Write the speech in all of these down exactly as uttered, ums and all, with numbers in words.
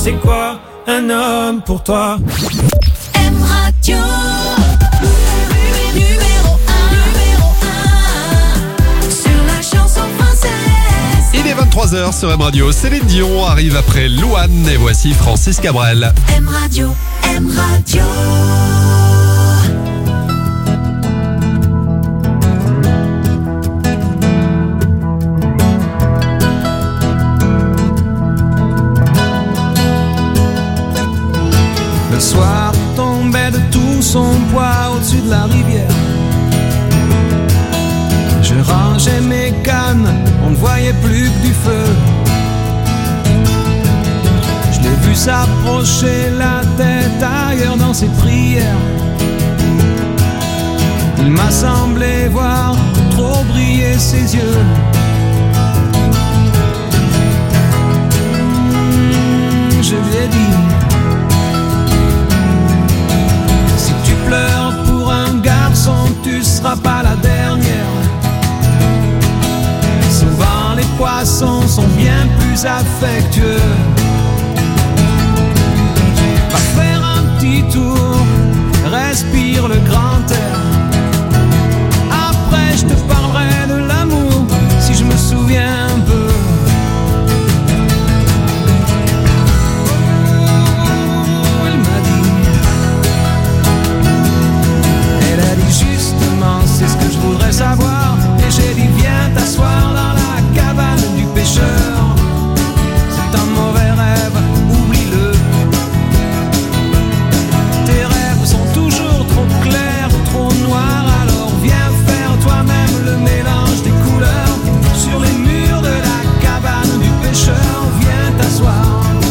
C'est quoi un homme pour toi? M Radio. Numéro un, numéro un sur la chanson française. Il est vingt-trois heures sur M Radio. Céline Dion arrive après Louane et voici Francis Cabrel. M Radio, M Radio. Le soir tombait de tout son poids au-dessus de la rivière. Je rangeais mes cannes, on ne voyait plus que du feu. Je l'ai vu s'approcher, la tête ailleurs dans ses prières. Il m'a semblé voir trop briller ses yeux. Mmh, je lui ai dit: si tu pleures pour un garçon, tu seras pas la dernière. Souvent les poissons sont bien plus affectueux. Va faire un petit tour, respire le grand air. Après je te parlerai de l'amour, si je me souviens un peu. Oh, elle m'a dit, elle a dit justement, c'est ce que je voudrais savoir. Et j'ai dit viens t'asseoir dans la cabane du pêcheur. C'est un mauvais rêve, oublie-le. Tes rêves sont toujours trop clairs, trop noirs. Alors viens faire toi-même le mélange des couleurs. Sur les murs de la cabane du pêcheur, viens t'asseoir.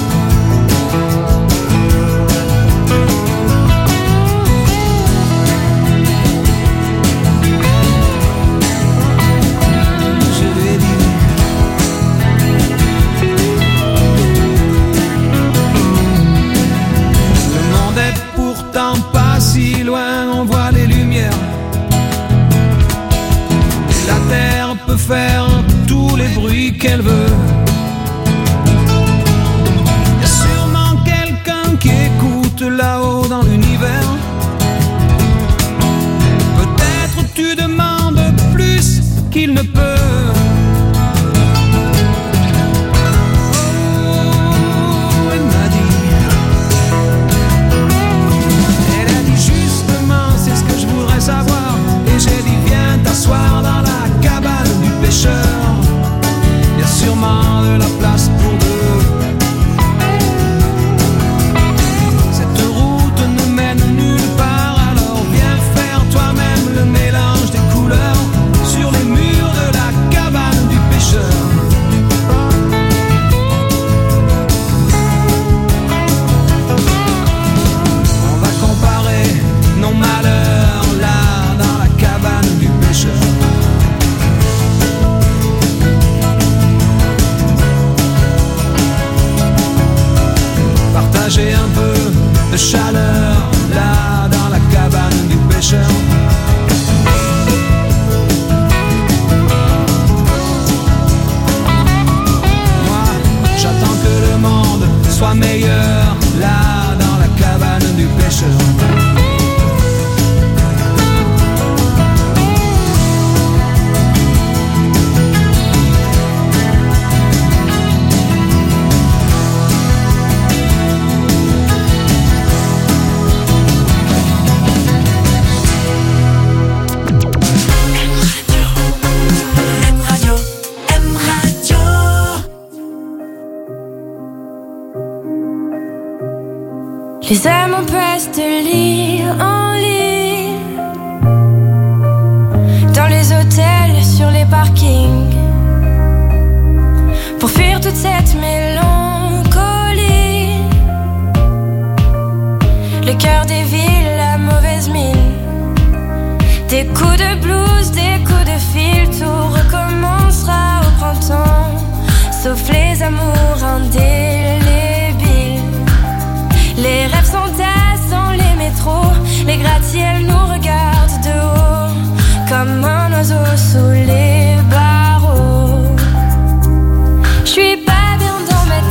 Pas si loin, on voit les lumières. La terre peut faire tous les bruits qu'elle veut. Y a sûrement quelqu'un qui écoute là-haut dans l'univers. Peut-être tu demandes plus qu'il ne peut. Savoir. Et j'ai dit viens t'asseoir dans la cabane du pêcheur. Y a sûrement de la place pour deux. Cette route ne mène nulle part. Alors viens faire toi-même le mélange des couleurs. Sur les murs de la cabane du pêcheur. On va comparer nos malheurs partager un peu de chaleur là dans la cabane du pêcheur. Moi, j'attends que le monde soit meilleur là dans la cabane du pêcheur. Les âmes empressent de lire en ligne, dans les hôtels, sur les parkings, pour fuir toute cette mélancolie. Le cœur des villes, la mauvaise mine, des coups de blues, des coups de fil. Tout recommencera au printemps, sauf les amours indélébiles. Les rêves s'entassent dans les métros, les gratte-ciels nous regardent de haut, comme un oiseau sous les barreaux. J'suis pas bien dans ma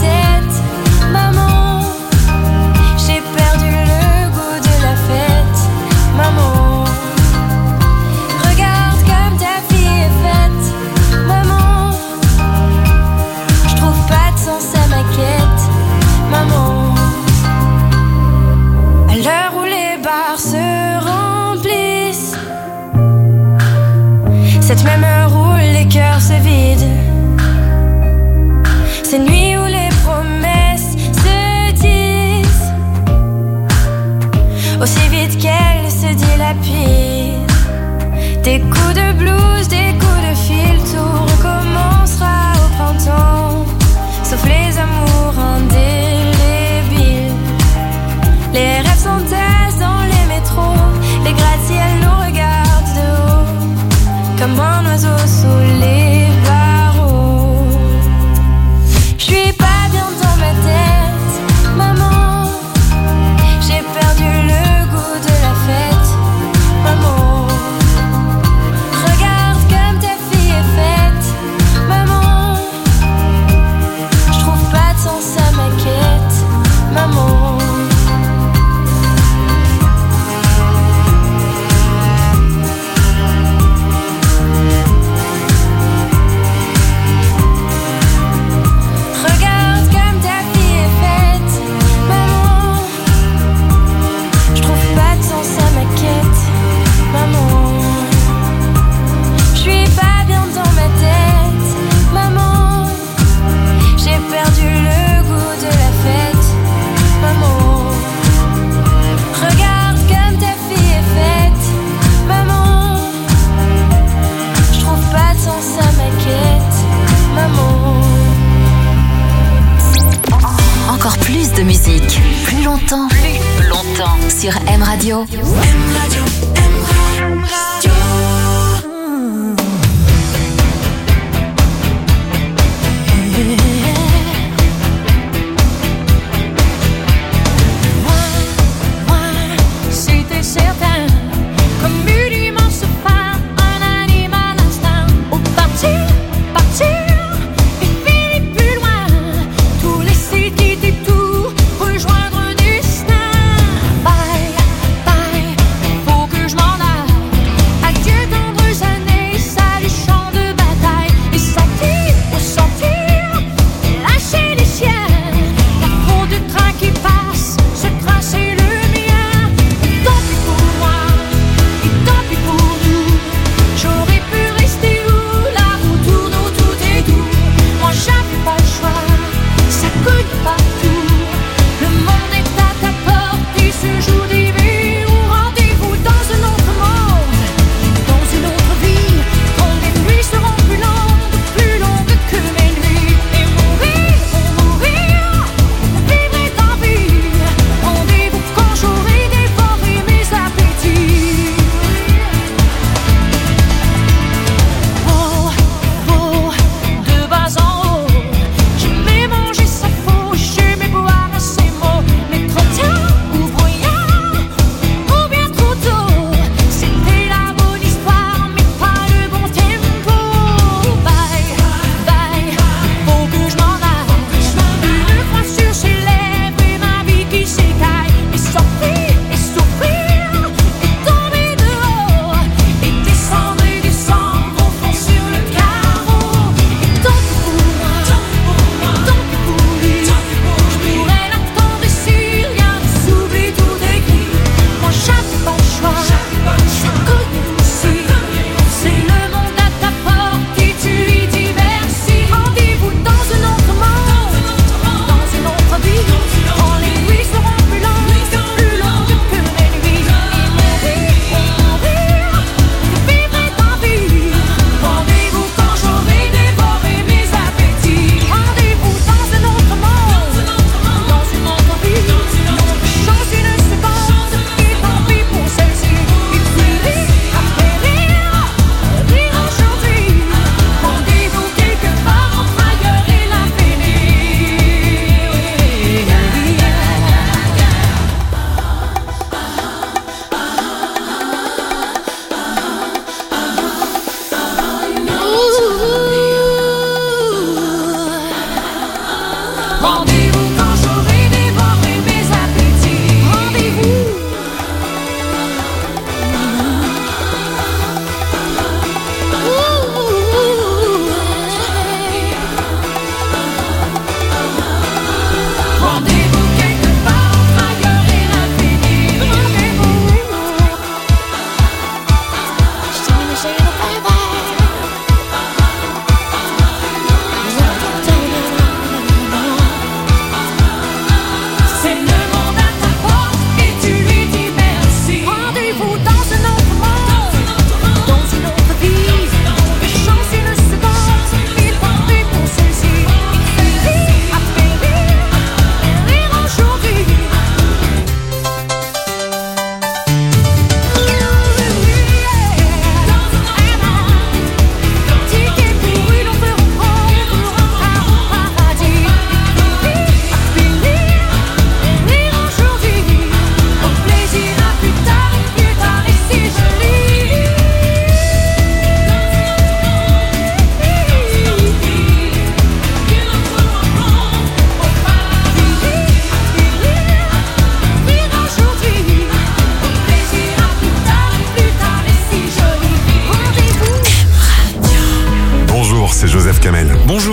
rapide. Des coups de blues, des coups de fil, tout recommencera au printemps. Sauf les amours indélébiles. Les rêves s'entassent dans les métros. Les gratte-ciels nous regardent de haut, comme un oiseau sous les barreaux. J'suis pas bien dans ma tête, maman. J'ai perdu le goût de la fête, maman. Regarde comme ta fille est faite, maman. J'trouve pas de sens à ma quête, maman. Regarde comme ta fille est faite, maman. J'trouve pas de sens à ma quête, maman. J'suis pas bien dans ma tête, maman. J'ai perdu le goût de la fête, maman. Regarde comme ta fille est faite, maman. J'trouve pas de sens à ma quête, maman. Encore plus de musique, plus longtemps, plus longtemps sur M Radio. C'était certain, comme une immense phare, un animal instinct. Au partir, partir, et finir plus loin. Tout laisser, quitter tout, rejoindre un destin. Bye, bye, faut que je m'en aille. Adieu dans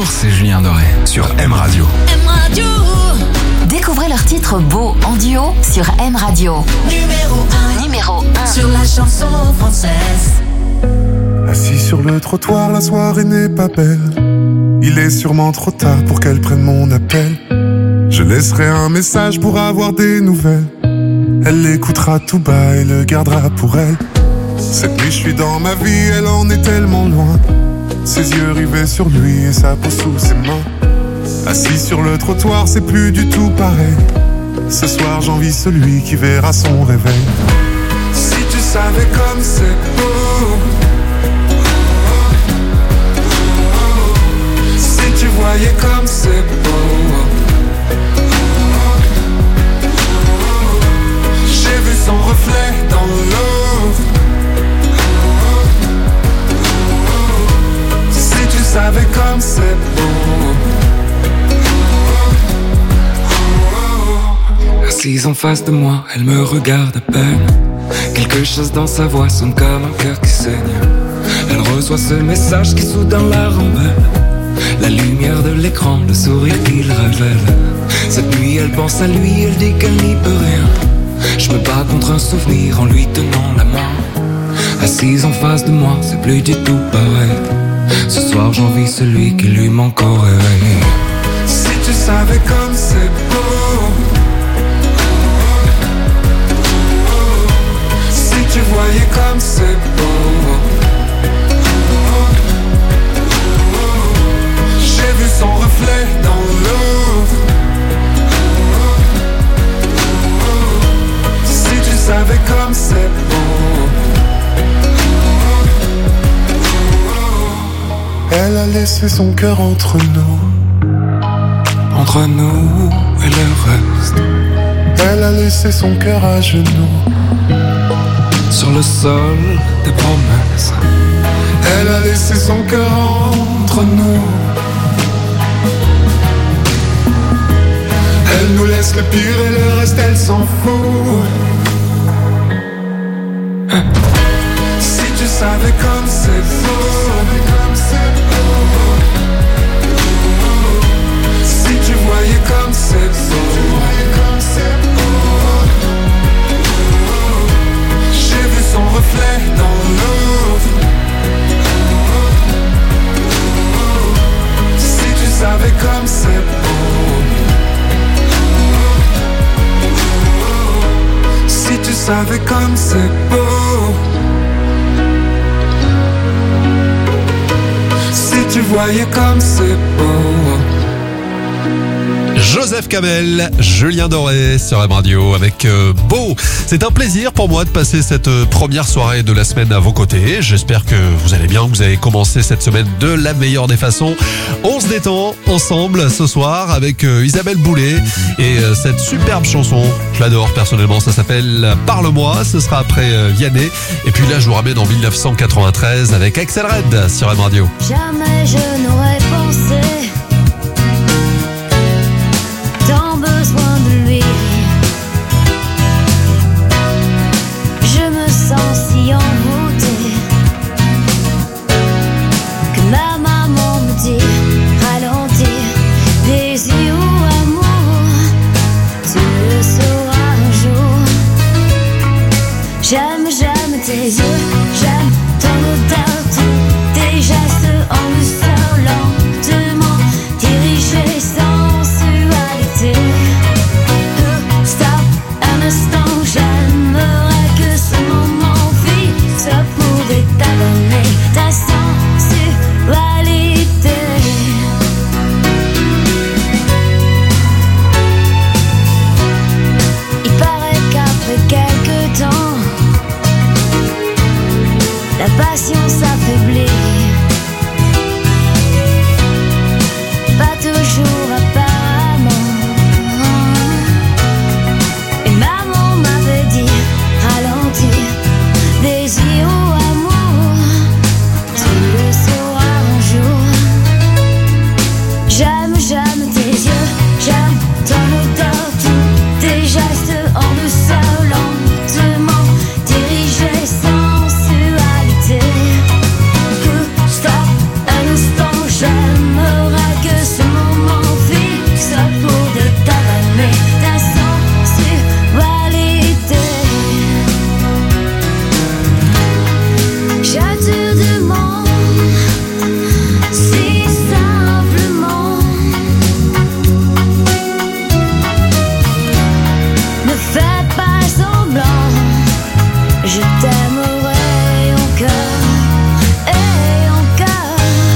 c'est Julien Doré sur M Radio. M Radio. Découvrez leur titre Beau en duo sur M Radio. Numéro un. Numéro un. Sur la chanson française. Assis sur le trottoir, la soirée n'est pas belle. Il est sûrement trop tard pour qu'elle prenne mon appel. Je laisserai un message pour avoir des nouvelles. Elle l'écoutera tout bas et le gardera pour elle. Cette nuit je suis dans ma vie, elle en est tellement loin. Ses yeux rivés sur lui et sa peau sous ses mains. Assis sur le trottoir, c'est plus du tout pareil. Ce soir j'envie celui qui verra son réveil. Si tu savais comme c'est beau, si tu voyais comme c'est beau. J'ai vu son reflet dans l'eau. Si tu savais comme c'est beau. Assise en face de moi, elle me regarde à peine. Quelque chose dans sa voix sonne comme un cœur qui saigne. Elle reçoit ce message qui soudain la rembelle. La lumière de l'écran, le sourire qu'il révèle. Cette nuit elle pense à lui, elle dit qu'elle n'y peut rien. Je me bats contre un souvenir en lui tenant la main. Assise en face de moi, c'est plus du tout pareil. Ce soir j'envie celui qui lui manque au réveil. Si tu savais comme c'est beau. Si tu voyais comme c'est beau. J'ai vu son reflet dans l'eau. Si tu savais comme c'est beau. Elle a laissé son cœur entre nous. Entre nous et le reste. Elle a laissé son cœur à genoux. Sur le sol des promesses. Elle a laissé son cœur entre nous. Elle nous laisse le pire et le reste elle s'en fout. Si tu savais comme c'est beau. Si tu voyais comme c'est beau. J'ai vu son reflet dans l'eau. Si tu savais comme c'est beau. Si tu savais comme c'est beau. Si tu voyais comme c'est beau. Joseph Kamel, Julien Doré sur M Radio avec euh, Beau. C'est un plaisir pour moi de passer cette euh, première soirée de la semaine à vos côtés. J'espère que vous allez bien, que vous avez commencé cette semaine de la meilleure des façons. On se détend ensemble ce soir avec euh, Isabelle Boulay et euh, cette superbe chanson. Je l'adore personnellement, ça s'appelle Parle-moi. Ce sera après euh, Vianney. Et puis là, je vous ramène en dix-neuf cent quatre-vingt-treize avec Axel Red sur M Radio. Jamais je n'aurais pensé tant besoin de lui. Je me sens si envoûtée que ma maman me dit ralentir. Désir ou amour, tu le sauras un jour. J'aime, j'aime tes yeux, j'aime ton odeur, tous tes gestes en douceur, lentement dirigés sans sensualité. Euh, Stop un instant, j'aimerais que ce moment fixe pouvait t'abonner ta sensualité. Il paraît qu'après quelques temps Je t'aimerai encore et encore.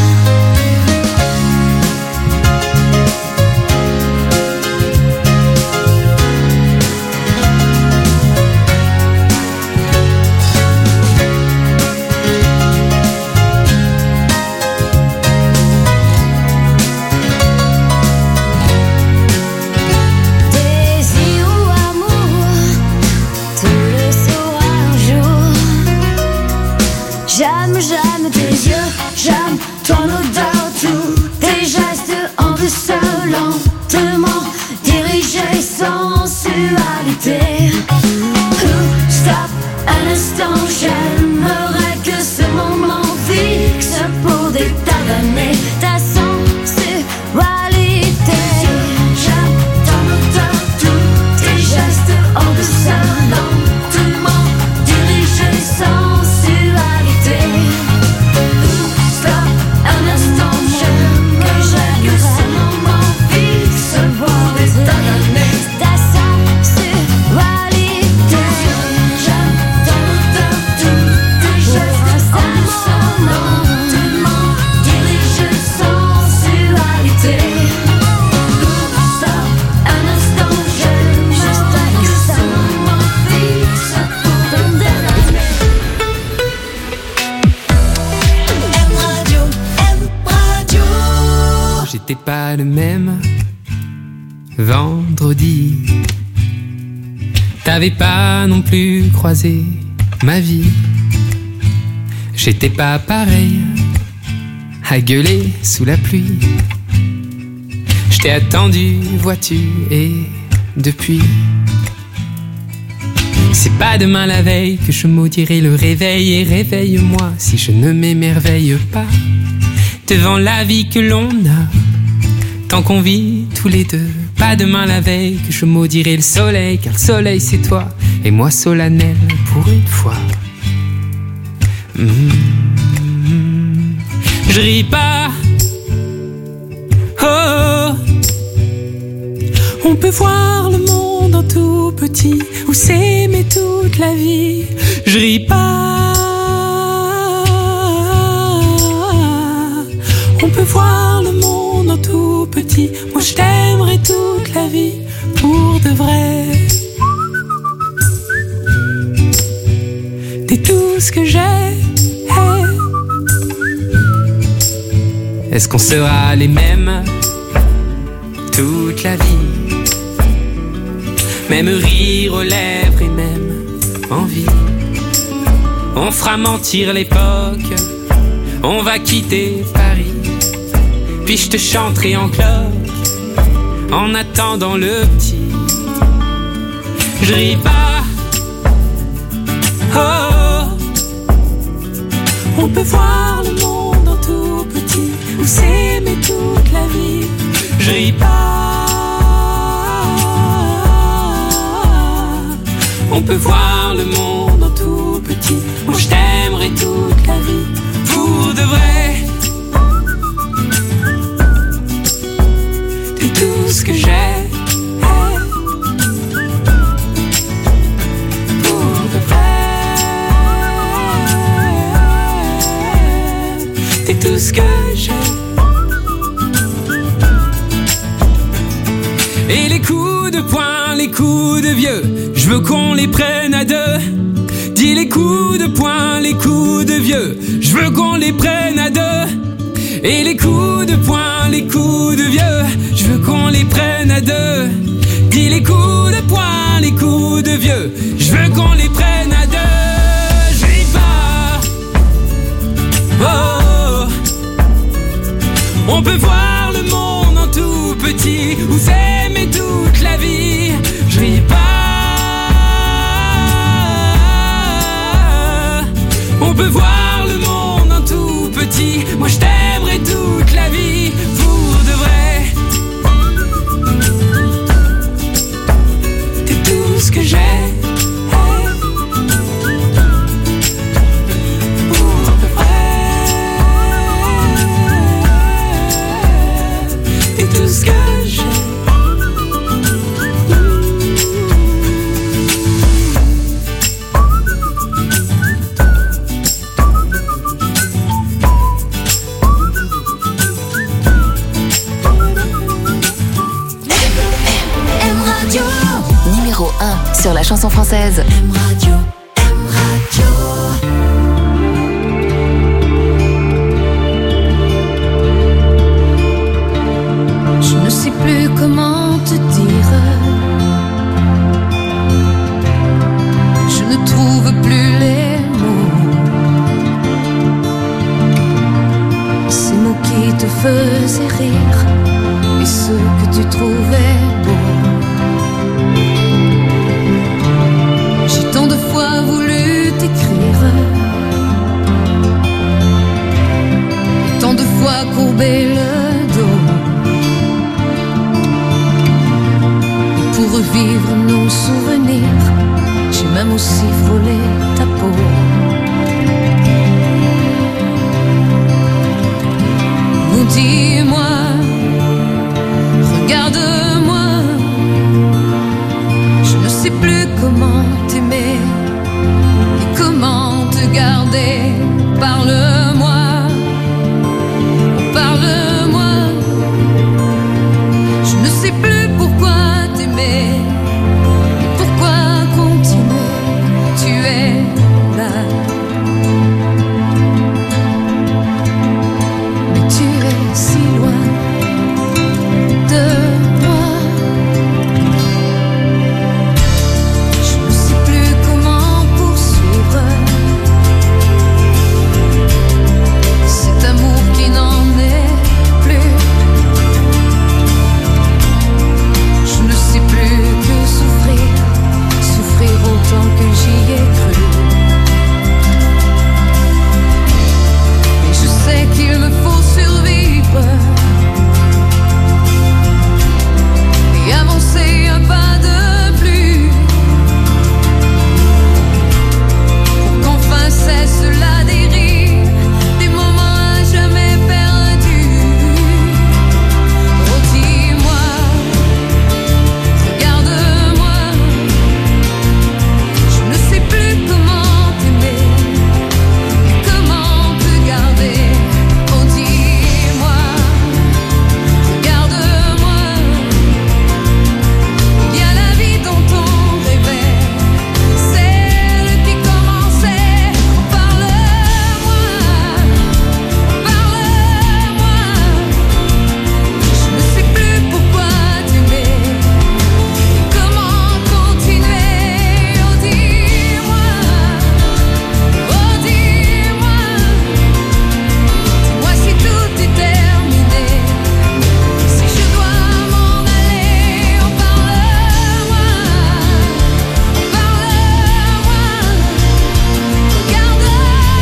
Désir ou amour, tu le sauras un jour. J'aime, j'aime tes yeux, j'aime ton odeur, tous tes gestes en douceur, lentement dirigés, sensualité. Ooh, stop un instant, j'aimerais que ce moment fixe pour des tas d'années ta sensualité. J'aime ton odeur, tous tes gestes en douceur, lentement dirigés, sensualité. Stop un instant, j'aimerais que ce moment fixe pour des tas d'années ta sensualité. J'aime ton odeur, tous tes gestes en douceur, lentement dirigés, sensualité. Stop un instant, j'aimerais que ce moment fixe pour des tas d'années. M Radio, M Radio. J'étais pas le même vendredi. T'avais pas non plus croisé ma vie. J'étais pas pareil à gueuler sous la pluie. J't'ai attendu, vois-tu, et depuis, c'est pas demain la veille que je maudirai le réveil. Et réveille-moi si je ne m'émerveille pas devant la vie que l'on a, tant qu'on vit tous les deux. Pas demain la veille que je maudirai le soleil, car le soleil c'est toi, et moi solennel pour une fois. Mmh. Je ris pas, oh, on peut voir le monde en tout petit, ou s'aimer toute la vie. Je ris pas, on peut voir le monde en tout petit. Moi je t'aimerai toute la vie pour de vrai. T'es tout ce que j'ai. Hey. Est-ce qu'on sera les mêmes toute la vie? Même rire aux lèvres et même envie. On fera mentir l'époque, on va quitter Paris, puis je te chanterai en cloche en attendant le petit. Je ris pas, oh, on peut voir le monde en tout petit, ou s'aimer toute la vie. Je ris pas, on peut voir le monde en tout petit. Moi je t'aimerai toute la vie pour de vrai. T'es tout ce que j'ai. Pour de vrai. T'es tout ce que j'ai. Et les coups de poing, les coups de vieux, je veux qu'on les prenne à deux. Dis les coups de poing, les coups de vieux, je veux qu'on les prenne à deux. Et les coups de poing, les coups de vieux, je veux qu'on les prenne à deux. Dis les coups de poing, les coups de vieux, je veux qu'on les prenne à deux. Je ris pas, oh, on peut voir le monde en tout petit, ou s'aimer toute la vie. Je ris pas, on peut voir le monde en tout petit. Moi je t'aimerai toute la vie pour de vrai. T'es tout ce que j'ai. Pour de vrai. T'es tout ce que j'ai. numéro un sur la chanson française. M Radio, M Radio. Je ne sais plus comment te dire. Je ne trouve plus les mots. Ces mots qui te faisaient rire et ceux que tu trouvais beaux. J'ai tant de fois voulu t'écrire et tant de fois courbé le dos. Pour revivre nos souvenirs, j'ai même aussi frôlé ta peau. Oh, dis-moi, regarde-moi, je ne sais plus comment t'aimer et comment te garder. Parle-moi, parle-moi, je ne sais plus pourquoi t'aimer et pourquoi continuer. Tu es là, mais tu es si loin de moi. Je ne sais plus comment poursuivre cet amour qui n'en est plus. Je ne sais plus que souffrir, souffrir autant que j'y ai cru. Mais je sais qu'il me faut survivre et avancer un pas de plus pour qu'enfin cesse la dérive des moments à jamais perdus. Oh, dis-moi, regarde-moi, je ne sais plus comment t'aimer et comment te garder. Oh, dis-moi, regarde-moi, il y a la vie dont on rêvait, celle qui commençait. Parle-moi, parle-moi, je ne sais plus pourquoi t'aimer et comment continuer. Oh, dis-moi, oh, dis-moi, dis-moi si tout est terminé, si je dois m'en aller. Oh, parle-moi, parle-moi, regarde-moi.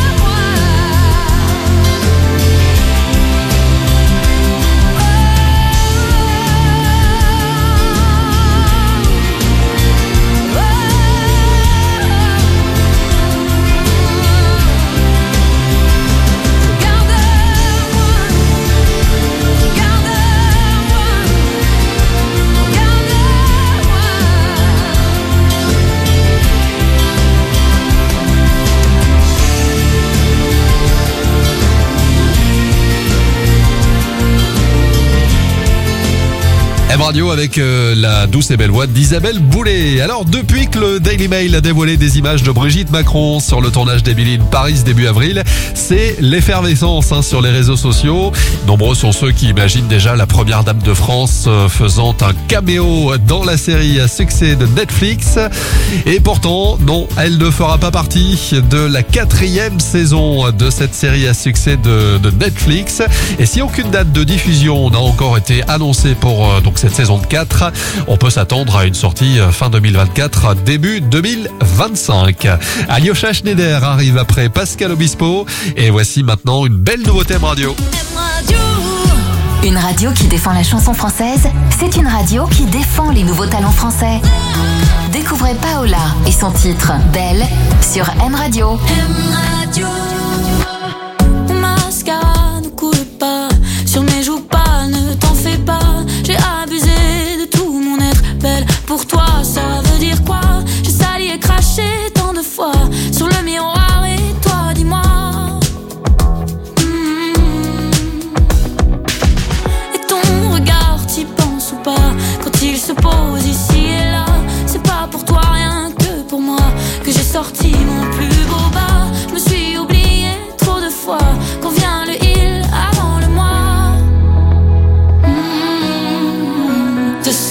M Radio avec euh, la douce et belle voix d'Isabelle Boulay. Alors, depuis que le Daily Mail a dévoilé des images de Brigitte Macron sur le tournage d'Emily in Paris début avril, c'est l'effervescence hein, sur les réseaux sociaux. Nombreux sont ceux qui imaginent déjà la première dame de France euh, faisant un caméo dans la série à succès de Netflix. Et pourtant, non, elle ne fera pas partie de la quatrième saison de cette série à succès de, de Netflix. Et si aucune date de diffusion n'a encore été annoncée pour euh, donc cette saison de quatre, on peut s'attendre à une sortie fin deux mille vingt-quatre, début deux mille vingt-cinq. Alyosha Schneider arrive après Pascal Obispo et voici maintenant une belle nouveauté M Radio. Une radio qui défend la chanson française, c'est une radio qui défend les nouveaux talents français. Découvrez Paola et son titre Belle sur M Radio. M Radio. Mon mascara ne coule pas sur mes joues pâles, ne t'en fais pas. J'ai abusé de tout mon être belle. Pour toi, ça veut dire quoi? J'ai sali et craché tant de fois sur le miroir et toi, dis-moi. Mmh. Et ton regard, t'y penses ou pas? Quand il se pose ici et là, c'est pas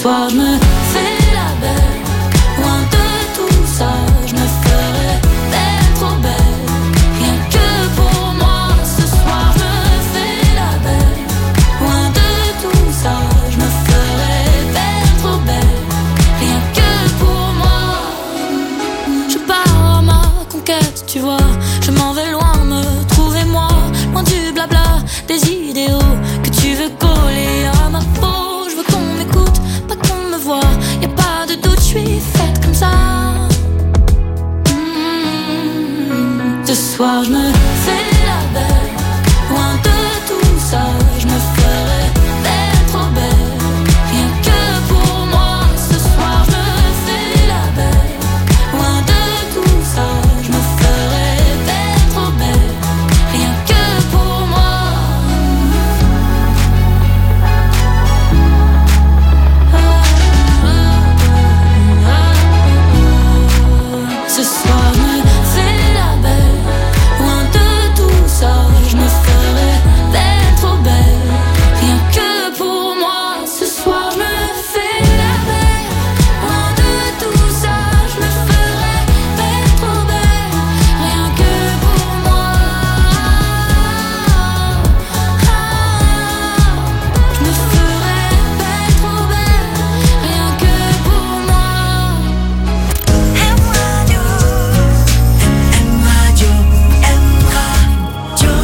soir je me fais la belle, loin de tout ça, je me ferai belle, trop belle, rien que pour moi. Ce soir je me fais la belle, loin de tout ça, je me ferai belle, trop belle, rien que pour moi. Je pars à ma conquête, tu vois, je m'en vais loin me trouver moi, loin du blabla, des idéaux que tu veux coller à ma peau. Je veux qu'on m'écoute, pas qu'on me voit, y'a pas de doute, je suis faite comme ça. Mmh. Ce soir je me fais la belle, loin de tout ça, je me ferai belle, trop belle, rien que pour moi. Ce soir je me fais la belle, loin de tout ça, je me ferai belle, trop belle, rien que pour moi. Ce soir je me fais la belle, loin de tout ça, je me ferai belle, trop belle, rien que pour moi. Ce soir je me fais la belle, loin de tout ça, je me ferai belle, trop belle, rien que pour moi. Je me ferai belle, trop belle, rien que pour moi. M Radio, M Radio, M Radio.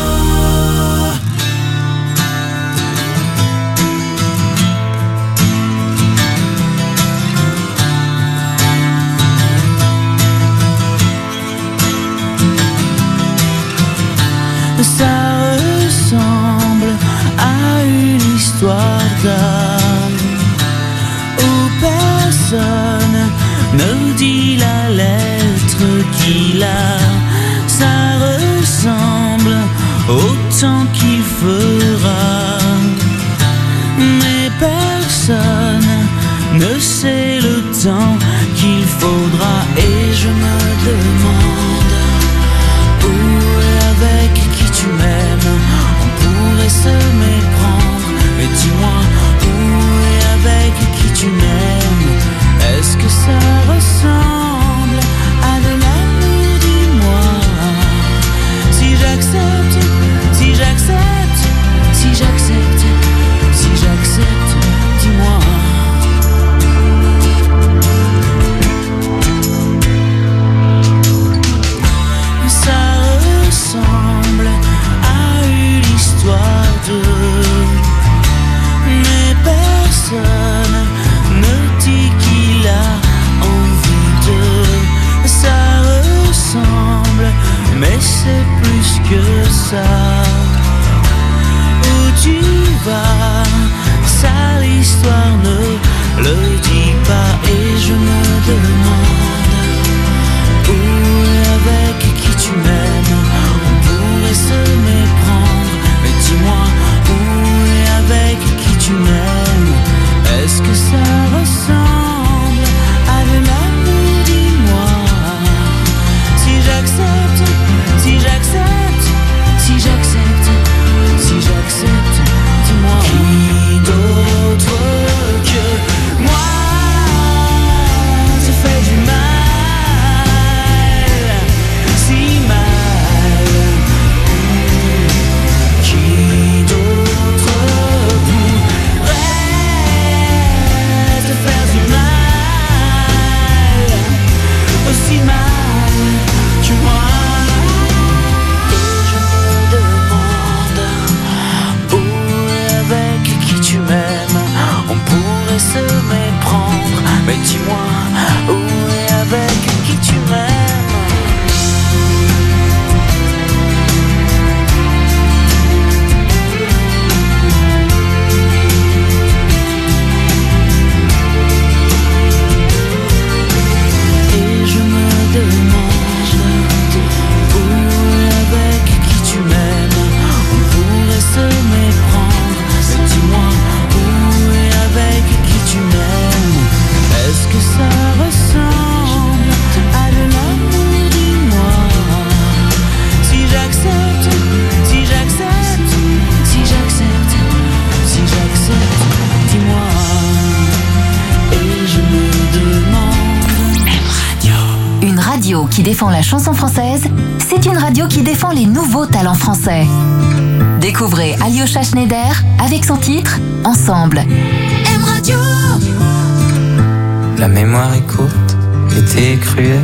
Ça ressemble à une histoire d'âme où personne ne dit la lettre qu'il a. Ça ressemble au temps qu'il fera, mais personne ne sait le temps qu'il faudra. Et je me demande où et avec qui tu m'aimes, on pourrait se méprendre. Mais dis-moi où et avec qui tu m'aimes, est-ce que ça ressemble à de l'amour? Dis-moi. Si j'accepte, si j'accepte, si j'accepte, si j'accepte, dis-moi. Ça ressemble à une histoire de, mais personne ne dit qu'il a envie de. Ça ressemble, mais c'est plus que ça. Où tu vas, ça l'histoire ne le dit pas. Et je me demande où et avec qui tu m'aimes, on pourrait se méprendre. Mais dis-moi où et avec qui tu m'aimes, est-ce que ça ressemble à de l'amour? Dis-moi. Si j'accepte, si j'accepte, si j'accepte, si j'accepte, dis-moi. Qui d'autre que moi se fait radio qui défend la chanson française, c'est une radio qui défend les nouveaux talents français. Découvrez Alyosha Schneider avec son titre « Ensemble ». M Radio. La mémoire est courte, l'été est cruel.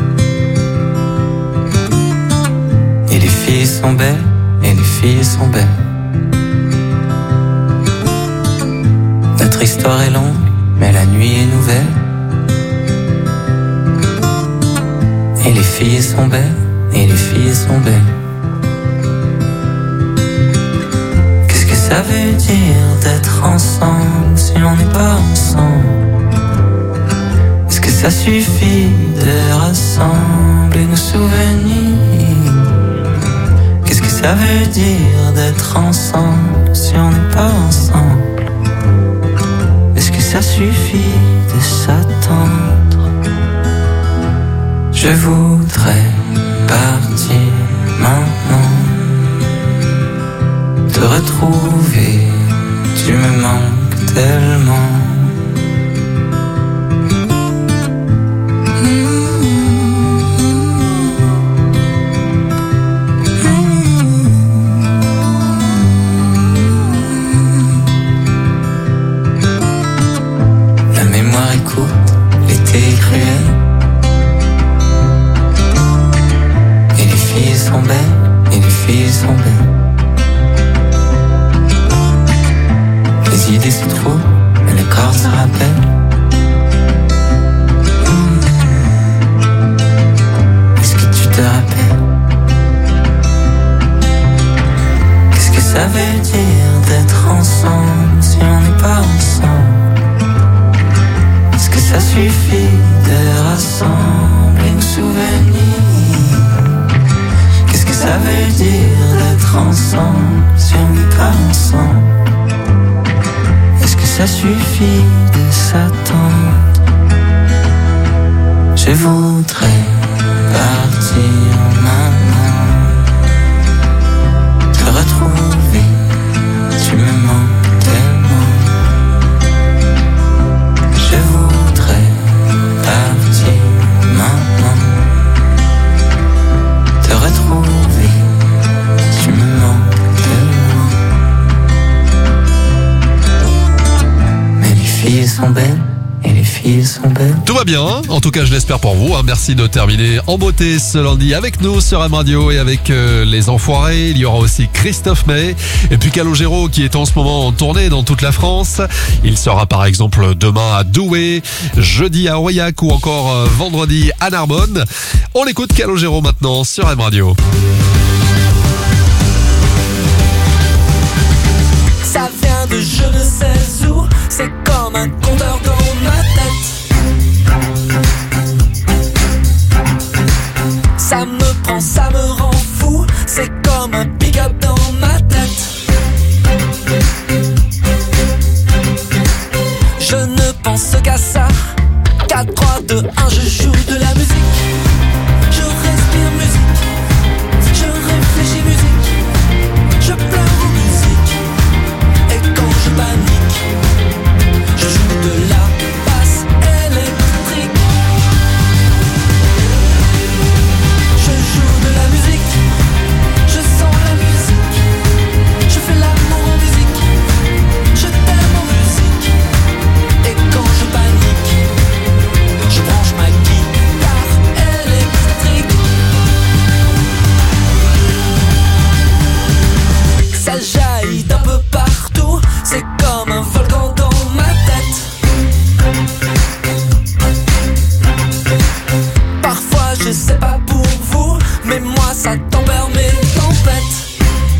Et les filles sont belles, et les filles sont belles. Notre histoire est longue, mais la nuit est nouvelle. Et les filles sont belles, et les filles sont belles. Qu'est-ce que ça veut dire d'être ensemble si on n'est pas ensemble? Est-ce que ça suffit de rassembler nos souvenirs? Qu'est-ce que ça veut dire d'être ensemble si on n'est pas ensemble? Est-ce que ça suffit de s'attendre? Je voudrais partir maintenant, te retrouver, tu me manques tellement. La mémoire est courte, l'été est cruel. Et les filles sont belles, et les filles sont belles. Les idées se trouvent, mais le corps se rappelle. Est-ce que tu te rappelles? Qu'est-ce que ça veut dire d'être ensemble si on n'est pas ensemble? Est-ce que ça suffit de rassembler nos souvenirs? Qu'est-ce que ça veut dire d'être ensemble si on n'est pas ensemble? Est-ce que ça suffit de s'attendre? Je voudrais partir maintenant, te retrouver, tu me manques tellement. Je voudrais partir maintenant, te retrouver, tu me manques tellement. Mais les filles sont belles, et les filles sont belles. Tout va bien, hein, en tout cas je l'espère pour vous. Hein. Merci de terminer en beauté ce lundi avec nous sur M Radio et avec euh, les Enfoirés. Il y aura aussi Christophe Maé et puis Calogero qui est en ce moment en tournée dans toute la France. Il sera par exemple demain à Douai, jeudi à Aurillac ou encore euh, vendredi à Narbonne. On écoute Calogero maintenant sur M Radio. Ça vient de je ne sais où, c'est comme un compteur dans ma tête. Ça me prend, ça me rend fou, c'est comme un pick-up dans ma tête. Je ne pense qu'à ça, quatre, trois, deux, un, je joue de la musique. Je respire musique, je réfléchis musique, je pleure en musique. Et quand je panique, je joue de la basse électrique. Je joue de la musique, je sens la musique. Je fais l'amour en musique, je t'aime en musique. Et quand je panique, je branche ma guitare électrique. Ça jaillit d'un peu partout, c'est comme un volcan dans ma tête. Parfois je sais pas pour vous, mais moi ça tempère mes tempêtes.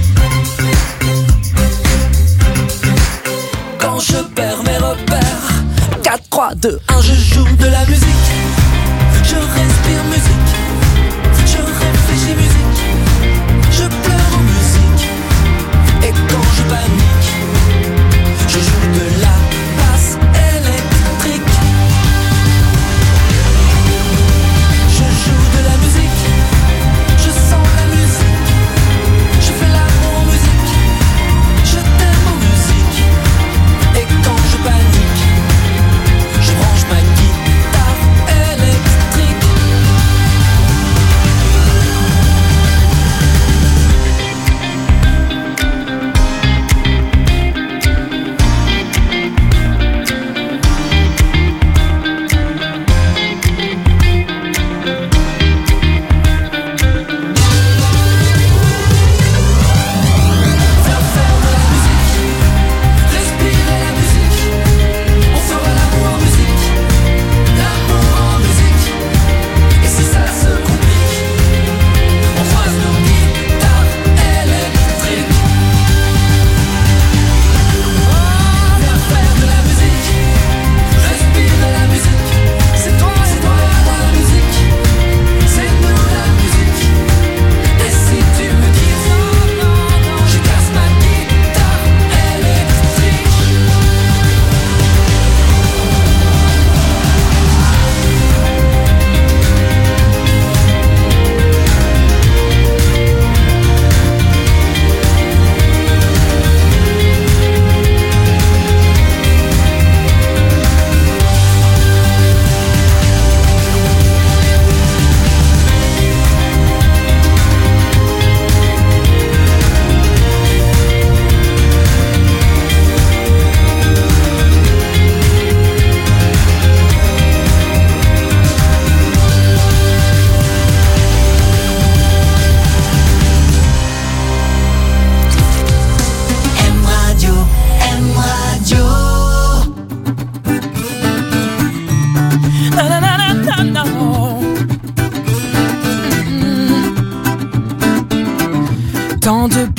Quand je perds mes repères, quatre, trois, deux, un, je joue de la musique. Je respire musique, je réfléchis musique, je pleure en musique. Et quand je panique, je joue de la basse électrique. Je joue de la musique, je sens la musique. Je fais l'amour en musique, je t'aime en musique. Et quand je panique, je branche ma guitare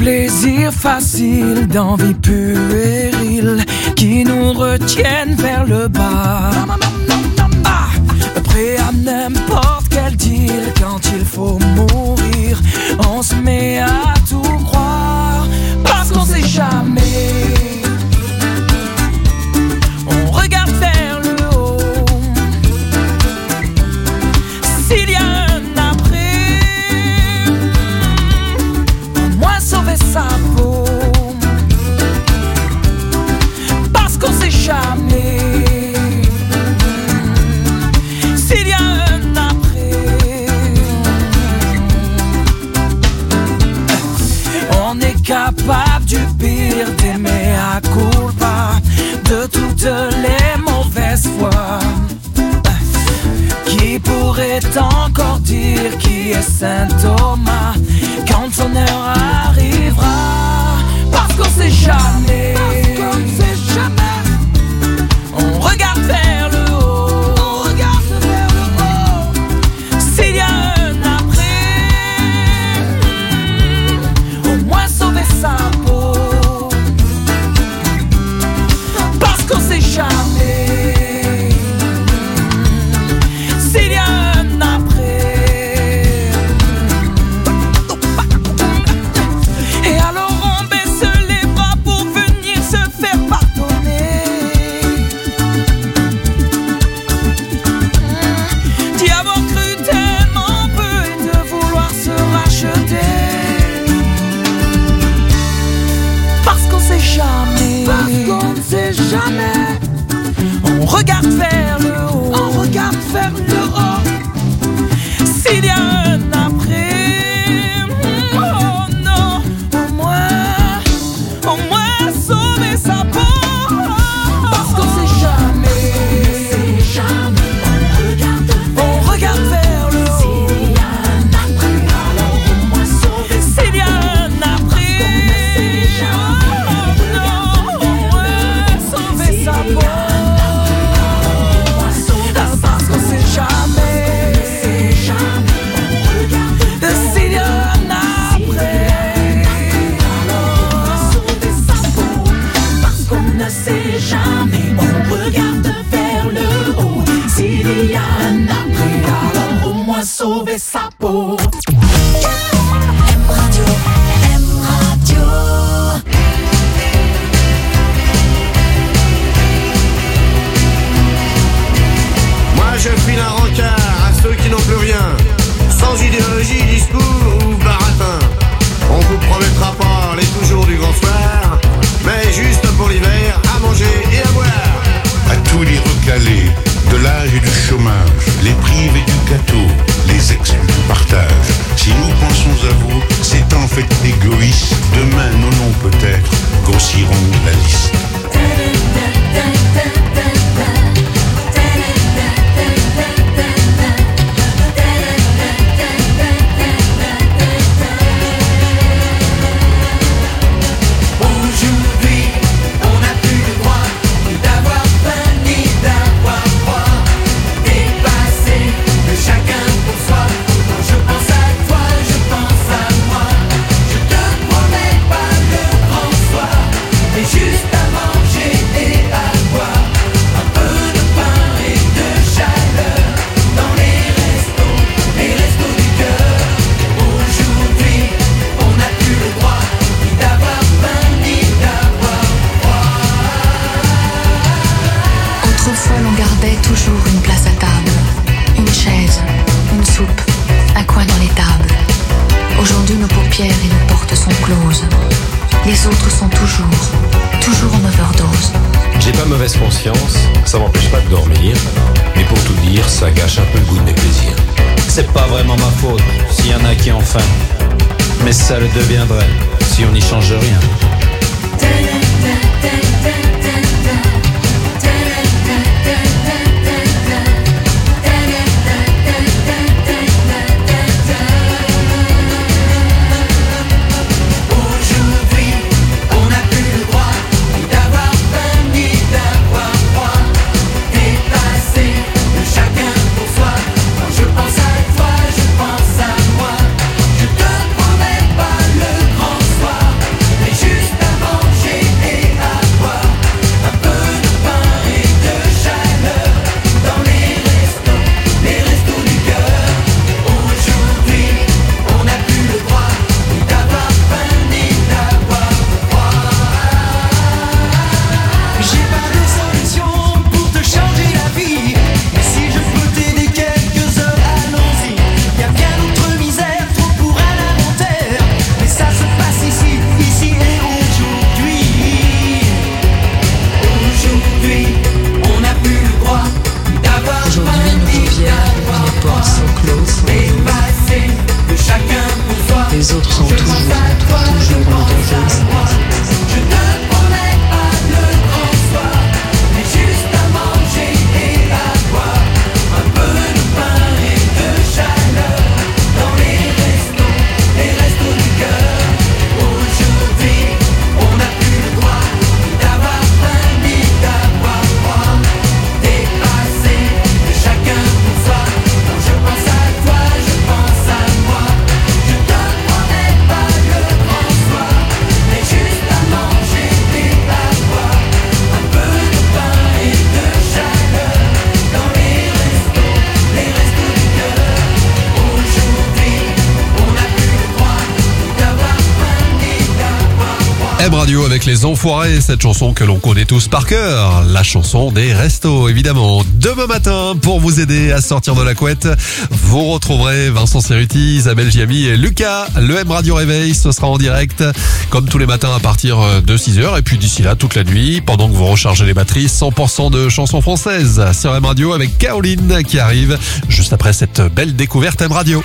plaisirs faciles, d'envie puérile qui nous retiennent vers le bas. Ah, prêt à n'importe quel deal quand il faut mourir. On se met à tout croire parce qu'on sait jamais. On regarde vers le haut. S'il y a un après, au moins sauver sa peau. Parce qu'on sait jamais. S'il y a un après, on est capable du pire, d'aimer à culpa, de toutes les mauvaises fois. Qui pourrait encore dire qui est Saint Thomas quand son heure arrivera? Parce qu'on sait jamais. Parce qu'on sait jamais. On regarde vers le haut. On regarde vers le haut. S'il y a un après, au moins sauver sa peau. Parce qu'on sait jamais. S'il y a un après. Et alors on baisse les bras pour venir se faire pardonner. D'y avoir cru tellement peu et de vouloir se racheter. Parce qu'on sait jamais. Parce qu'on ne sait jamais. On regarde vers le haut. On regarde vers le haut. S'il y a un après, oh non, au moins, au moins sauver sa peau. Parce qu'on sait jamais. Jamais. On regarde, on regarde vers le haut. S'il y a un après, alors au moins sauver sa peau. S'il y a un après, oh non, au moins sauver sa peau. Parce qu'on sait jamais. S'il y a un après, alors sauver sa peau. Parce qu'on ne sait jamais. On regarde vers le haut. S'il y a un après, alors au moins sauver sa peau. M Radio, M Radio. Moi je file un rencard à ceux qui n'ont plus rien, sans idéologie, discours ou baratin. On vous promettra pas les toujours du grand soir, mais juste pour l'hiver, à manger et à boire. À tous les recalés, de l'âge et du chômage, les privés du gâteau, les exclus du partage. Si nous pensons à vous, c'est en fait égoïste. Demain, nos noms peut-être grossiront la liste. Aujourd'hui, on n'a plus le droit ni d'avoir faim ni d'avoir froid. Dépassé de chacun pour soi. Quand je pense à toi, je pense à moi. Je te promets pas le grand soir, mais juste à manger et à boire. Un peu de pain et de chaleur dans les restos, les restos du cœur. Aujourd'hui, on n'a plus le droit ni d'avoir faim ni d'avoir froid. Autrefois, l'on gardait toujours une place à table, une chaise, une soupe, un coin dans les tables. Aujourd'hui, nos paupières et nos portes sont closes. Les autres sont toujours, toujours en overdose. J'ai pas mauvaise conscience, ça m'empêche pas de dormir. Mais pour tout dire, ça gâche un peu le goût de mes plaisirs. C'est pas vraiment ma faute s'il y en a qui ont faim. Mais ça le deviendrait si on n'y change rien. Aujourd'hui, on n'a plus le droit ni d'avoir faim ni d'avoir froid. Dépassé de chacun pour soi. Quand je pense à toi, je pense à moi. Je te promets pas le grand soir, portes sont closes. Les autres sont toujours, toujours dans ton face. Je ne promets pas le grand soir, mais juste à manger et à boire. Un peu de pain et de chaleur dans les restos, les restos du cœur. Aujourd'hui, on n'a plus le droit d'avoir faim ni d'avoir froid. Dépassé de chacun pour soi. Quand je pense à toi, je pense à moi. Je te promets pas le grand soir, mais juste à manger et à boire. Un peu de pain et de chaleur dans les restos, les restos du cœur. Aujourd'hui, on n'a plus le droit d'avoir faim ni d'avoir froid. M Radio avec les Enfoirés, cette chanson que l'on connaît tous par cœur, la chanson des restos évidemment. Demain matin, pour vous aider à sortir de la couette, vous retrouverez Vincent Cerruti, Isabelle Giamy et Lucas. Le M Radio Réveil, ce sera en direct comme tous les matins à partir de six heures et puis d'ici là toute la nuit pendant que vous rechargez les batteries, cent pour cent de chansons françaises sur M Radio avec Caroline qui arrive juste après cette belle découverte M Radio.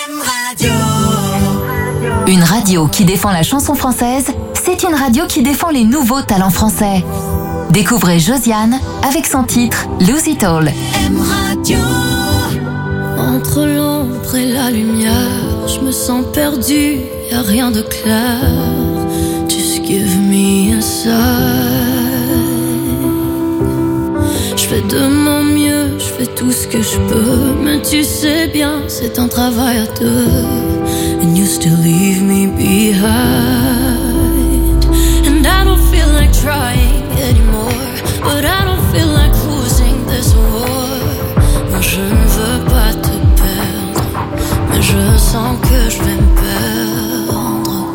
Une radio qui défend la chanson française, c'est une radio qui défend les nouveaux talents français. Découvrez Josiane avec son titre Lose It All. M Radio. Entre l'ombre et la lumière, je me sens perdue, y a rien de clair. Just give me a sign. Je fais de mon mieux, je fais tout ce que je peux, mais tu sais bien, c'est un travail à deux. And you still leave me behind. And I don't feel like trying anymore, but I don't feel like losing this war. Moi je ne veux pas te perdre, mais je sens que je vais me perdre.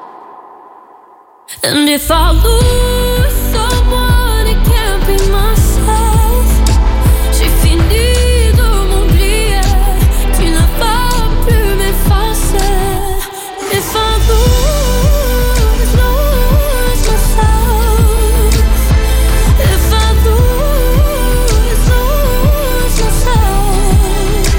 And if I lose someone, it can't be myself. J'ai fini de m'oublier, tu ne vas plus m'effacer. If I lose, lose myself. If I lose, lose myself.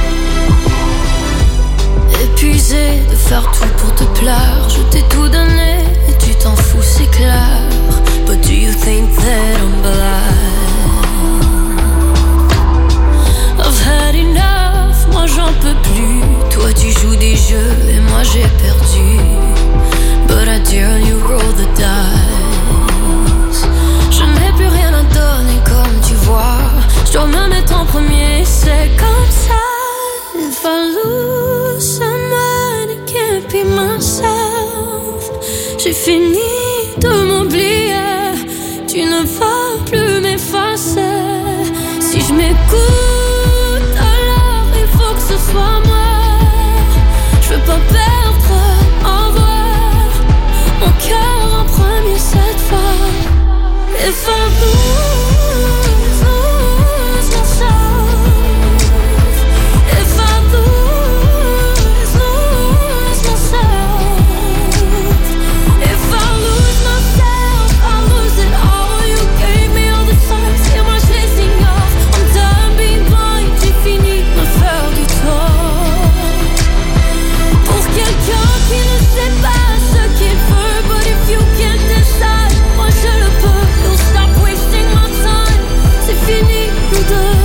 Épuisé de faire tout pour te plaire, je t'ai tout donné et tu t'en fous, c'est clair. But do you think that I'm blind? I've had enough, moi j'en peux plus. Toi tu joues des jeux et moi j'ai perdu. But I dare you roll the dice. Je n'ai plus rien à donner comme tu vois. Je dois me mettre en premier, c'est comme ça. If I lose someone, it can't be myself. J'ai fini de m'oublier, tu ne vas plus m'effacer. Si je m'écoute, alors il faut que ce soit moi. Je veux pas perdre en vrai mon cœur en premier cette fois. If I lose, lose myself. If I lose, lose myself. If I lose myself, I lose it all. You gave me all the signs, et moi je les ignore. I'm done being blind, j'ai fini de me faire du tort. Pour quelqu'un qui ne sait pas ce qu'il veut, but if you can't decide, moi je le peux. You'll stop wasting my time, c'est fini nous deux.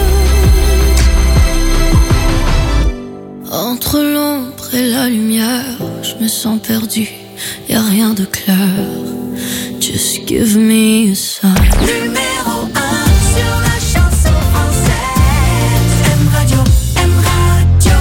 Entre l'ombre et la lumière, je me sens perdu, y a rien de clair. Just give me a sign. Numéro un sur la chanson française. M Radio, M Radio.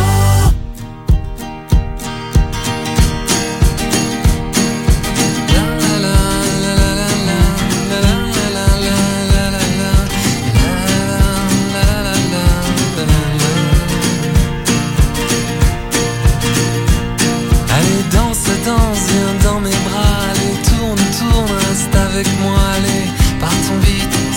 Allez, danse, danse, viens dans mes bras. Allez, tourne, tourne, reste avec moi. Allez, partons vite,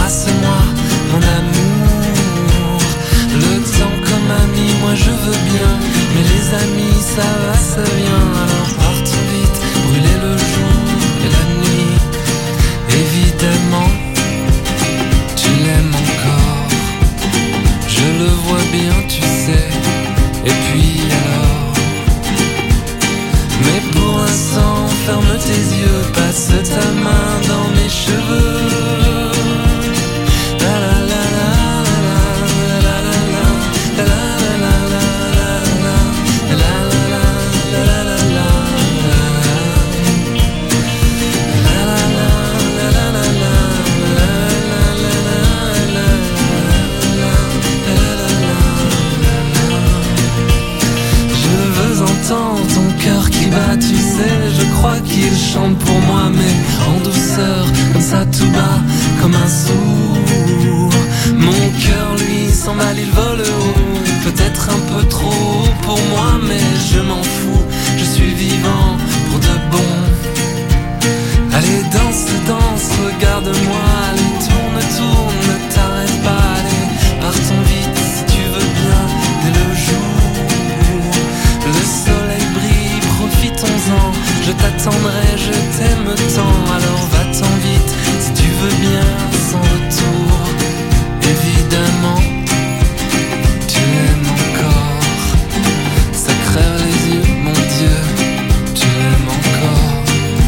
embrasse-moi, mon amour. Le temps comme ami, moi je veux bien, mais les amis ça va, ça vient. Alors partons vite, brûler le jour et la nuit. Évidemment, tu l'aimes encore, je le vois bien, tu sais. Et puis alors, mais pour l'instant, ferme tes yeux, passe ta main dans mes cheveux. La la la la la la la la la la la la la la ton cœur qui bat, tu sais, je crois qu'il chante pour moi, mais en douceur, comme ça tout bas, comme un sourd. Mon cœur lui s'emballe, il vole haut, peut-être un peu trop haut pour moi, mais je m'en fous, je suis vivant pour de bon. Allez danse, danse, regarde-moi, allez tourne, tourne, ne t'arrête pas, allez partons vite si tu veux bien, dès le jour. Le soleil brille, profitons-en, je t'attendrai, je t'aime tant, alors va-t'en vite, si tu veux bien, sans retour. Évidemment, tu l'aimes encore, ça crève les yeux, mon Dieu, tu l'aimes encore.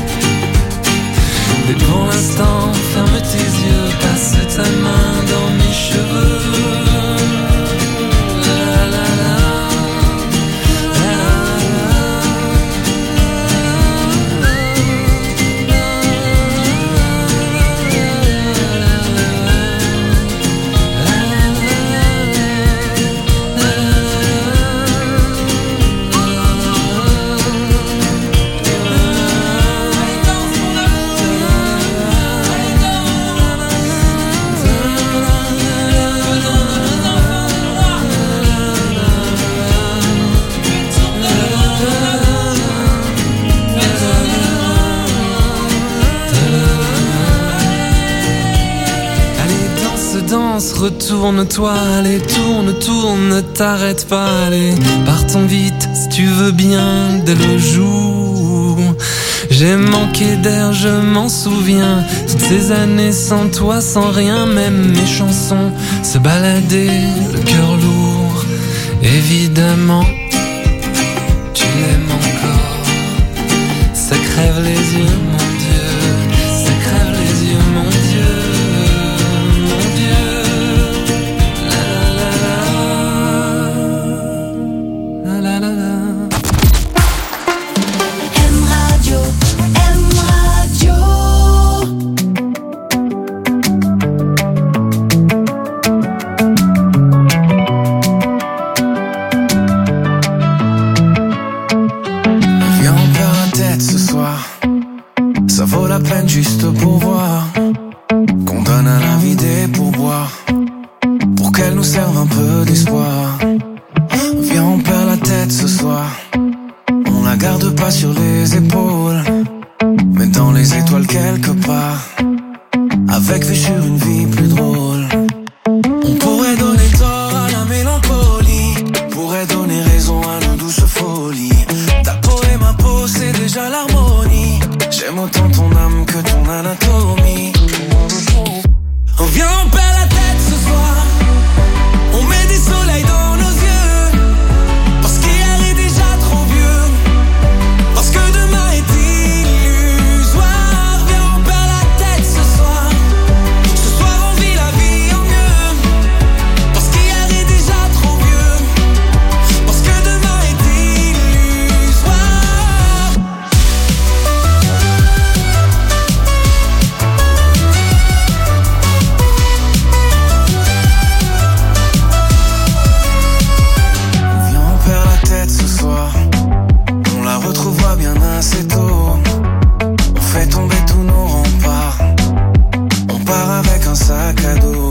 Mais pour l'instant, ferme tes yeux, passe ta main dans mes cheveux. La la la. Retourne-toi, allez, tourne, tourne, ne t'arrête pas, allez, partons vite, si tu veux bien, dès le jour. J'ai manqué d'air, je m'en souviens, toutes ces années sans toi, sans rien, même mes chansons se baladaient, le cœur lourd. Évidemment, tu l'aimes encore, ça crève les yeux, mon Dieu, ça crève les yeux, mon Dieu. Sac à dos.